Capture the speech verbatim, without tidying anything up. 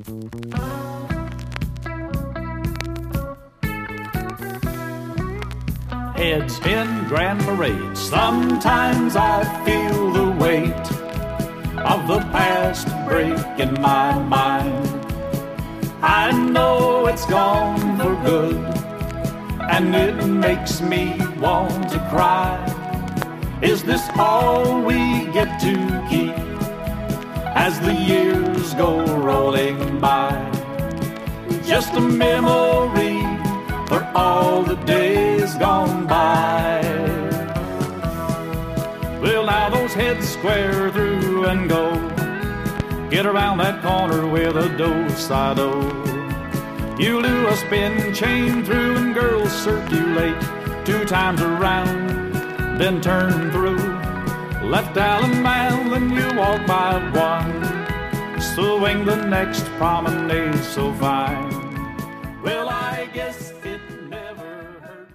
Heads in grand parades. Sometimes I feel the weight of the past breaking my mind. I know it's gone for good, and it makes me want to cry. Is this all we get to keep as the years go rolling by? Just a memory for all the days gone by. Well, now those heads square through and go. Get around that corner with a do-si-do. You'll do a spin, chain through, and girls circulate two times around, then turn through. Left Allen Mall, then you walk by one, swing the next promenade so fine.